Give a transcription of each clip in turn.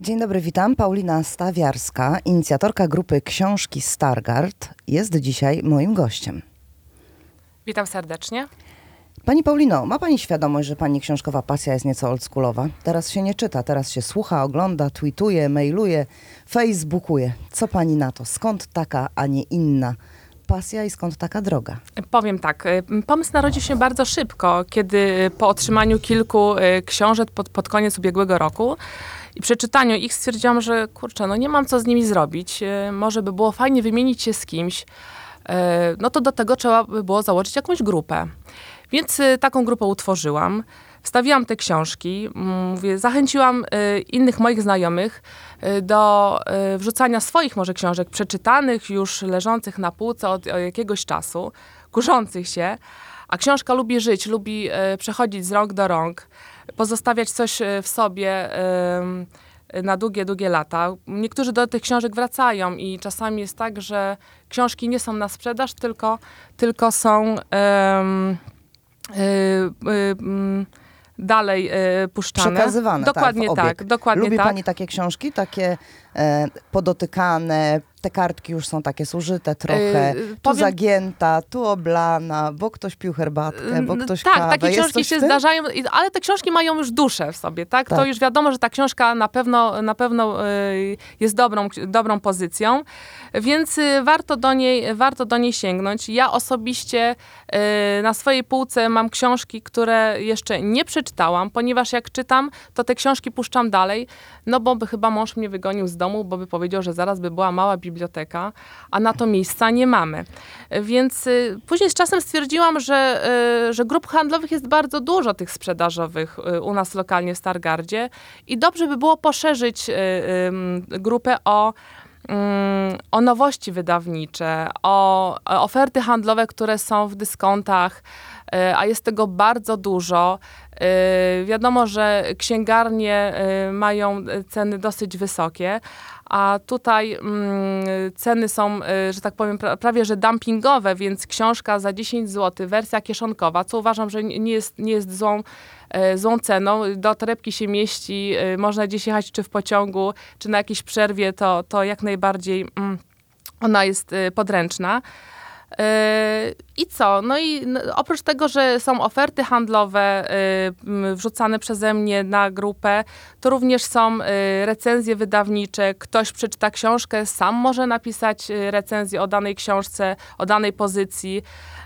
Dzień dobry, witam. Paulina Stawiarska, inicjatorka grupy Książki Stargard, jest dzisiaj moim gościem. Witam serdecznie. Pani Paulino, ma pani świadomość, że pani książkowa pasja jest nieco oldschoolowa? Teraz się nie czyta, teraz się słucha, ogląda, tweetuje, mailuje, facebookuje. Co pani na to? Skąd taka, a nie inna pasja i skąd taka droga? Powiem tak, pomysł narodził się bardzo szybko, kiedy po otrzymaniu kilku książek pod koniec ubiegłego roku i przeczytaniu ich stwierdziłam, że kurczę, no nie mam co z nimi zrobić. Może by było fajnie wymienić się z kimś. No to do tego trzeba by było założyć jakąś grupę. Więc taką grupę utworzyłam. Wstawiłam te książki, zachęciłam innych moich znajomych do wrzucania swoich może książek przeczytanych, już leżących na półce od jakiegoś czasu, kurzących się. A książka lubi żyć, lubi przechodzić z rąk do rąk, pozostawiać coś w sobie na długie, długie lata. Niektórzy do tych książek wracają i czasami jest tak, że książki nie są na sprzedaż, tylko są dalej puszczane. Przekazywane. Dokładnie tak. Dokładnie Lubi tak. pani takie książki, takie podotykane, te kartki już są takie zużyte trochę, tu zagięta, tu oblana, bo ktoś pił herbatkę, bo ktoś tak, kawę. takie książki się zdarzają, ale te książki mają już duszę w sobie, tak? To już wiadomo, że ta książka na pewno jest dobrą pozycją, więc warto do niej sięgnąć. Ja osobiście na swojej półce mam książki, które jeszcze nie przeczytałam, ponieważ jak czytam, to te książki puszczam dalej, no bo by chyba mąż mnie wygonił z domu, bo by powiedział, że zaraz by była mała biblioteka, a na to miejsca nie mamy. Więc później z czasem stwierdziłam, że grup handlowych jest bardzo dużo tych sprzedażowych u nas lokalnie w Stargardzie i dobrze by było poszerzyć grupę o nowości wydawnicze, o oferty handlowe, które są w dyskontach, a jest tego bardzo dużo. Wiadomo, że księgarnie mają ceny dosyć wysokie, a tutaj ceny są, że tak powiem, prawie że dumpingowe, więc książka za 10 zł, wersja kieszonkowa, co uważam, że nie jest złą ceną. Do torebki się mieści, można gdzieś jechać czy w pociągu, czy na jakiejś przerwie, to jak najbardziej ona jest podręczna. I co? No i oprócz tego, że są oferty handlowe wrzucane przeze mnie na grupę, to również są recenzje wydawnicze. Ktoś przeczyta książkę, sam może napisać recenzję o danej książce, o danej pozycji.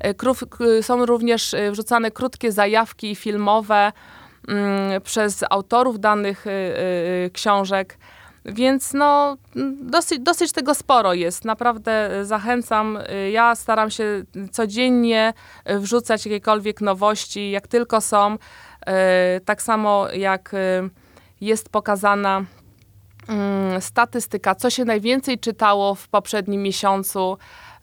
Są również wrzucane krótkie zajawki filmowe przez autorów danych książek. Więc no, dosyć tego sporo jest. Naprawdę zachęcam. Ja staram się codziennie wrzucać jakiekolwiek nowości, jak tylko są. Tak samo jak jest pokazana statystyka, co się najwięcej czytało w poprzednim miesiącu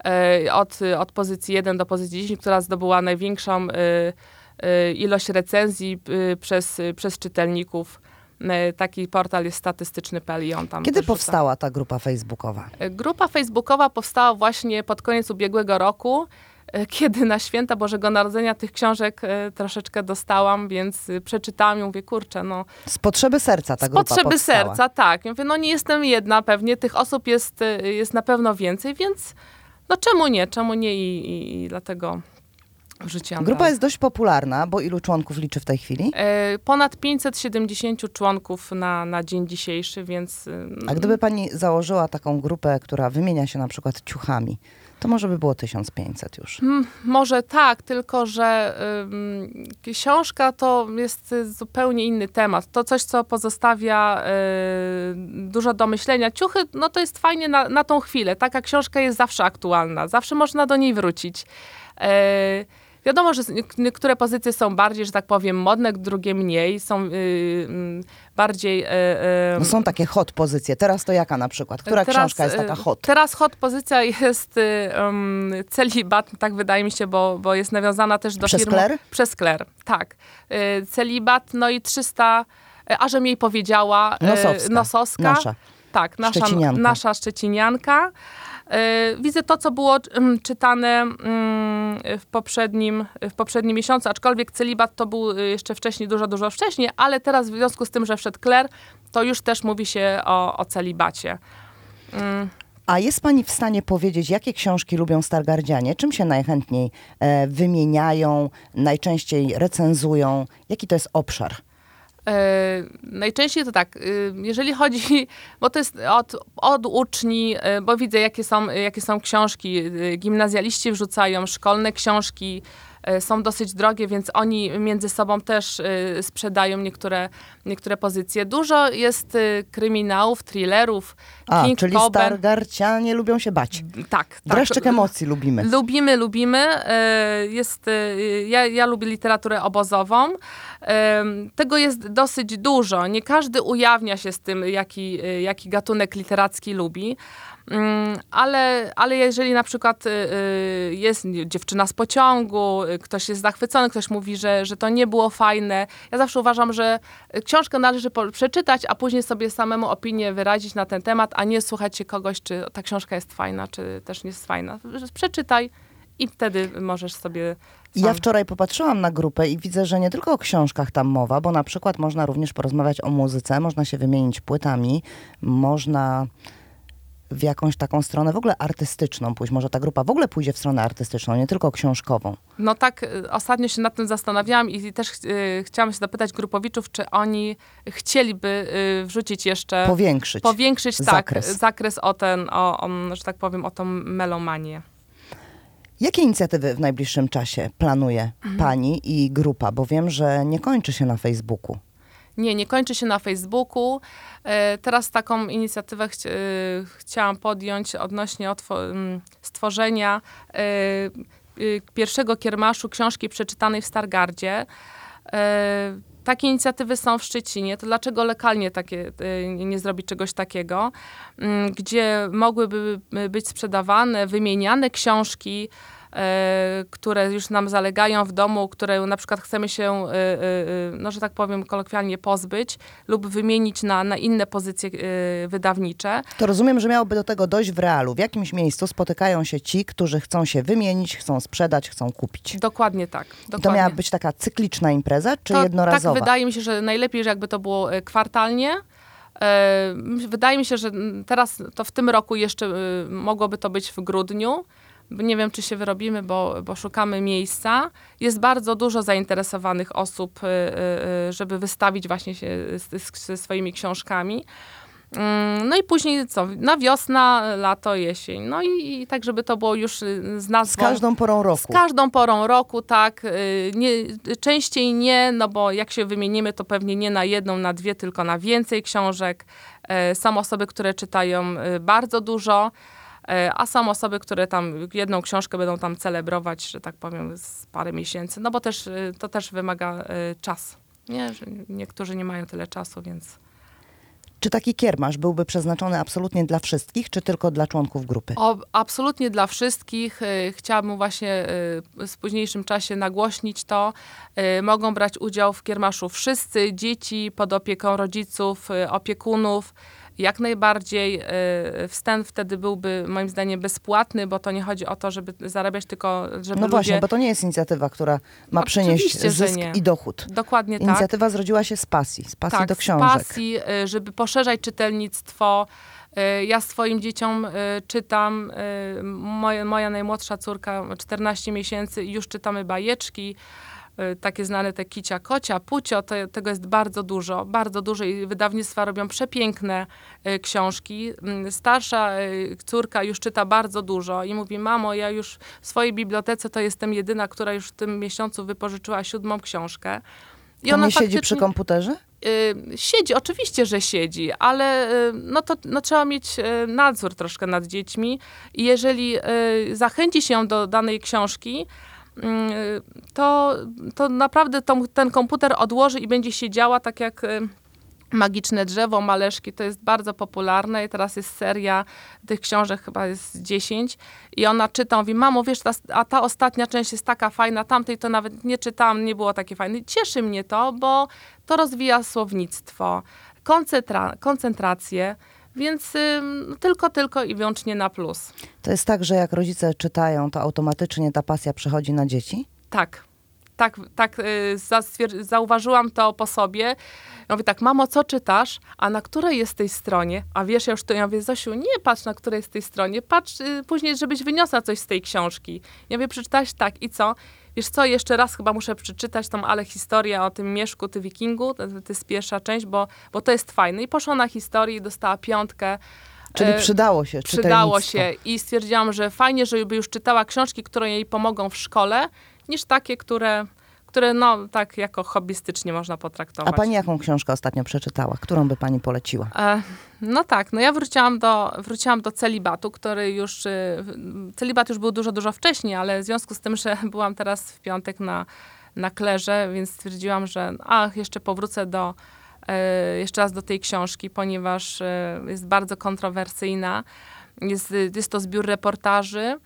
od pozycji 1 do pozycji 10, która zdobyła największą ilość recenzji przez czytelników. Taki portal jest statystyczny.pl i on tam Kiedy powstała ta grupa facebookowa? Grupa facebookowa powstała właśnie pod koniec ubiegłego roku, kiedy na święta Bożego Narodzenia tych książek troszeczkę dostałam, więc przeczytałam i mówię, kurczę, no... Z potrzeby serca ta grupa powstała. Z potrzeby serca, tak. Ja mówię, no nie jestem jedna pewnie, tych osób jest na pewno więcej, więc no czemu nie i dlatego... Grupa jest dość popularna, bo ilu członków liczy w tej chwili? Ponad 570 członków na dzień dzisiejszy, więc... A gdyby pani założyła taką grupę, która wymienia się na przykład ciuchami, to może by było 1500 już. Może tak, tylko że książka to jest zupełnie inny temat. To coś, co pozostawia dużo do myślenia. Ciuchy, no to jest fajnie na tą chwilę. Taka książka jest zawsze aktualna. Zawsze można do niej wrócić. Wiadomo, że niektóre pozycje są bardziej, że tak powiem, modne, drugie mniej. Są bardziej... No są takie hot pozycje. Teraz to jaka na przykład? Która książka jest taka hot? Teraz hot pozycja jest Celibat, tak wydaje mi się, bo jest nawiązana też do firmy... Kler? Przez Kler, tak. Celibat, no i 300... A żem jej powiedziała... Nosowska. Nasza. Tak, nasza szczecinianka. Widzę to, co było czytane w poprzednim miesiącu, aczkolwiek celibat to był jeszcze wcześniej, dużo wcześniej, ale teraz w związku z tym, że wszedł kler, to już też mówi się o celibacie. A jest pani w stanie powiedzieć, jakie książki lubią stargardzianie? Czym się najchętniej wymieniają, najczęściej recenzują? Jaki to jest obszar? Najczęściej to tak, jeżeli chodzi, bo to jest od uczni, bo widzę jakie są książki, gimnazjaliści wrzucają, szkolne książki, są dosyć drogie, więc oni między sobą też sprzedają niektóre pozycje. Dużo jest kryminałów, thrillerów, King czyli Coben. stargardzianie lubią się bać. Tak. Dreszczyk emocji lubimy. Lubimy. Ja lubię literaturę obozową. Tego jest dosyć dużo. Nie każdy ujawnia się z tym, jaki gatunek literacki lubi. Ale jeżeli na przykład jest dziewczyna z pociągu, ktoś jest zachwycony, ktoś mówi, że to nie było fajne. Ja zawsze uważam, że książkę należy przeczytać, a później sobie samemu opinię wyrazić na ten temat, a nie słuchać się kogoś, czy ta książka jest fajna, czy też nie jest fajna. Przeczytaj i wtedy możesz sobie sam... Ja wczoraj popatrzyłam na grupę i widzę, że nie tylko o książkach tam mowa, bo na przykład można również porozmawiać o muzyce, można się wymienić płytami, można w jakąś taką stronę w ogóle artystyczną pójść. Może ta grupa w ogóle pójdzie w stronę artystyczną, nie tylko książkową. No tak, ostatnio się nad tym zastanawiałam i też chciałam się zapytać grupowiczów, czy oni chcieliby wrzucić jeszcze... Powiększyć zakres że tak powiem, o tą melomanię. Jakie inicjatywy w najbliższym czasie planuje pani i grupa? Bo wiem, że nie kończy się na Facebooku. Nie kończy się na Facebooku. Teraz taką inicjatywę chciałam podjąć odnośnie stworzenia pierwszego kiermaszu książki przeczytanej w Stargardzie. Takie inicjatywy są w Szczecinie. To dlaczego lokalnie nie zrobić czegoś takiego, gdzie mogłyby być sprzedawane, wymieniane książki, które już nam zalegają w domu, które na przykład chcemy się, że tak powiem kolokwialnie, pozbyć lub wymienić na inne pozycje wydawnicze. To rozumiem, że miałoby do tego dojść w realu. W jakimś miejscu spotykają się ci, którzy chcą się wymienić, chcą sprzedać, chcą kupić. Dokładnie tak. I to miała być taka cykliczna impreza, czy jednorazowa? Tak, wydaje mi się, że najlepiej, że jakby to było kwartalnie. Wydaje mi się, że teraz to w tym roku jeszcze mogłoby to być w grudniu. Nie wiem, czy się wyrobimy, bo szukamy miejsca. Jest bardzo dużo zainteresowanych osób, żeby wystawić właśnie się ze swoimi książkami. No i później co? Na wiosna, lato, jesień. No i tak, żeby to było już z nazwą... Z każdą porą roku. Z każdą porą roku, tak. Częściej nie, no bo jak się wymienimy, to pewnie nie na jedną, na dwie, tylko na więcej książek. Są osoby, które czytają bardzo dużo, a są osoby, które tam jedną książkę będą tam celebrować, że tak powiem, z parę miesięcy. No bo to też wymaga czas. Nie? Że niektórzy nie mają tyle czasu, więc... Czy taki kiermasz byłby przeznaczony absolutnie dla wszystkich, czy tylko dla członków grupy? Absolutnie dla wszystkich. Chciałabym właśnie w późniejszym czasie nagłośnić to. Mogą brać udział w kiermaszu wszyscy, dzieci pod opieką rodziców, opiekunów. Jak najbardziej wstęp wtedy byłby moim zdaniem bezpłatny, bo to nie chodzi o to, żeby zarabiać, tylko żeby No właśnie, ludzie... bo to nie jest inicjatywa, która ma przynieść zysk i dochód. Dokładnie tak. Inicjatywa zrodziła się z pasji do książek. Z pasji, żeby poszerzać czytelnictwo. Ja swoim dzieciom czytam, moja najmłodsza córka 14 miesięcy i już czytamy bajeczki. Takie znane te Kicia, Kocia, Pucio, tego jest bardzo dużo i wydawnictwa robią przepiękne książki. Starsza córka już czyta bardzo dużo i mówi: mamo, ja już w swojej bibliotece to jestem jedyna, która już w tym miesiącu wypożyczyła 7. książkę. I ona siedzi przy komputerze? Siedzi, oczywiście, że siedzi, ale trzeba mieć nadzór troszkę nad dziećmi i jeżeli zachęci się do danej książki, to naprawdę ten komputer odłoży i będzie siedziała tak jak Magiczne drzewo, Maleszki. To jest bardzo popularne i teraz jest seria tych książek, chyba jest 10 i ona czyta, mówi: mamo, wiesz, ta ostatnia część jest taka fajna, tamtej to nawet nie czytałam, nie było takie fajne. Cieszy mnie to, bo to rozwija słownictwo, koncentrację. Więc tylko i wyłącznie na plus. To jest tak, że jak rodzice czytają, to automatycznie ta pasja przechodzi na dzieci? Tak, zauważyłam to po sobie. Ja mówię tak, mamo, co czytasz? A na której jest tej stronie? A wiesz, ja mówię, Zosiu, nie patrz na której jest tej stronie, patrz później, żebyś wyniosła coś z tej książki. Ja mówię, przeczytałaś tak i co? Wiesz co, jeszcze raz chyba muszę przeczytać tą Ale historię o tym Mieszku, ty Wikingu, to jest pierwsza część, bo to jest fajne. I poszła na historię i dostała 5. Czyli przydało się Przydało czytelnictwo. się i stwierdziłam, że fajnie, żeby już czytała książki, które jej pomogą w szkole, niż takie, które no tak jako hobbystycznie można potraktować. A pani jaką książkę ostatnio przeczytała? Którą by pani poleciła? No tak, no ja wróciłam do celibatu, który już, celibat już był dużo wcześniej, ale w związku z tym, że byłam teraz w piątek na Klerze, więc stwierdziłam, że jeszcze powrócę jeszcze raz do tej książki, ponieważ jest bardzo kontrowersyjna. Jest to zbiór reportaży.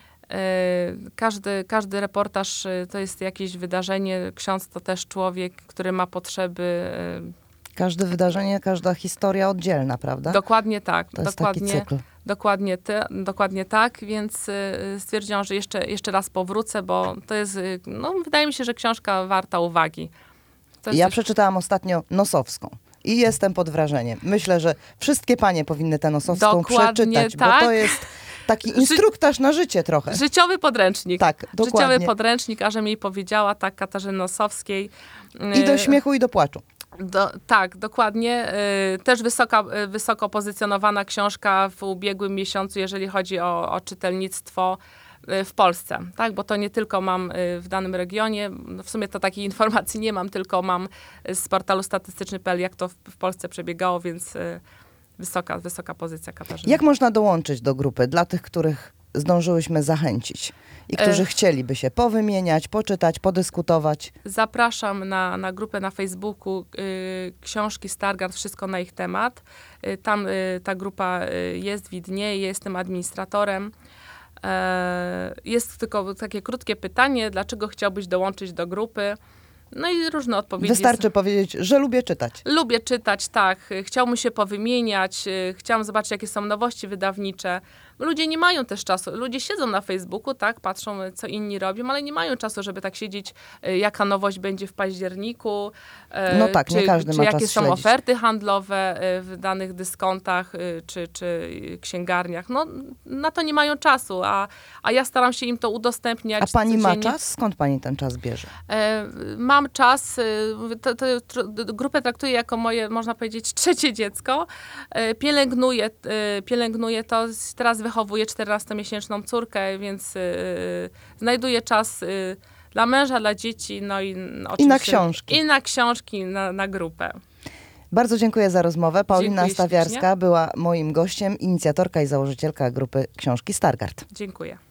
Każdy reportaż to jest jakieś wydarzenie. Ksiądz to też człowiek, który ma potrzeby. Każde wydarzenie, każda historia oddzielna, prawda? Dokładnie tak. To jest taki cykl. Dokładnie tak, więc stwierdziłam, że jeszcze raz powrócę, bo to jest, wydaje mi się, że książka warta uwagi. Ja przeczytałam ostatnio Nosowską i jestem pod wrażeniem. Myślę, że wszystkie panie powinny tę Nosowską przeczytać, tak. bo to jest taki instruktaż na życie trochę. Życiowy podręcznik. Tak, dokładnie. Życiowy podręcznik, a że mi jej powiedziała, tak, Katarzyny Nosowskiej. I do śmiechu, i do płaczu. Tak, dokładnie. Też wysoko pozycjonowana książka w ubiegłym miesiącu, jeżeli chodzi o czytelnictwo w Polsce, tak? Bo to nie tylko mam w danym regionie, w sumie to takiej informacji nie mam, tylko mam z portalu statystyczny.pl, jak to w Polsce przebiegało, więc wysoka pozycja Katarzyny. Jak można dołączyć do grupy dla tych, których zdążyłyśmy zachęcić i którzy chcieliby się powymieniać, poczytać, podyskutować? Zapraszam na grupę na Facebooku Książki Stargard, wszystko na ich temat. Tam ta grupa widnieje, jestem administratorem. Jest tylko takie krótkie pytanie, dlaczego chciałbyś dołączyć do grupy? No i różne odpowiedzi. Wystarczy powiedzieć, że lubię czytać. Lubię czytać, tak. Chciałbym się powymieniać, chciałam zobaczyć, jakie są nowości wydawnicze. Ludzie nie mają też czasu. Ludzie siedzą na Facebooku, tak, patrzą, co inni robią, ale nie mają czasu, żeby tak siedzieć, jaka nowość będzie w październiku. No tak, nie każdy ma czas jakie są śledzić. oferty handlowe w danych dyskontach czy księgarniach. No, na to nie mają czasu, a ja staram się im to udostępniać. A pani ma codziennie. czas? Skąd pani ten czas bierze? Mam czas, grupę traktuję jako moje, można powiedzieć, trzecie dziecko. Pielęgnuję to, teraz wychowuję 14-miesięczną córkę, więc znajduję czas dla męża, dla dzieci, no i oczywiście... I na książki. I na książki, na grupę. Bardzo dziękuję za rozmowę. Paulina Dziękuję Stawiarska ślicznie. była moim gościem, inicjatorka i założycielka grupy Książki Stargard. Dziękuję.